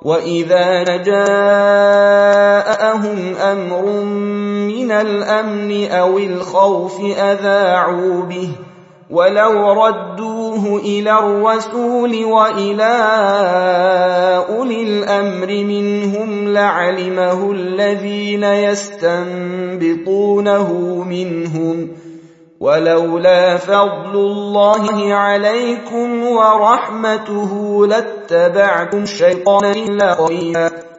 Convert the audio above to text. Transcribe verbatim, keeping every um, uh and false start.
وَإِذَا جَاءَهُمْ أَمْرٌ مِّنَ الْأَمْنِ أَوِ الْخَوْفِ أَذَاعُوا بِهِ وَلَوْ رَدُّوهُ إِلَى الرَّسُولِ وَإِلَىٰ أُولِي الْأَمْرِ مِنْهُمْ لَعَلِمَهُ الَّذِينَ يَسْتَنبِطُونَهُ مِنْهُمْ ۗ وَلَوْلَا فَضْلُ اللَّهِ عَلَيْكُمْ وَرَحْمَتُهُ لَاتَّبَعْتُمُ الشَّيْطَانَ إِلَّا قَلِيلًا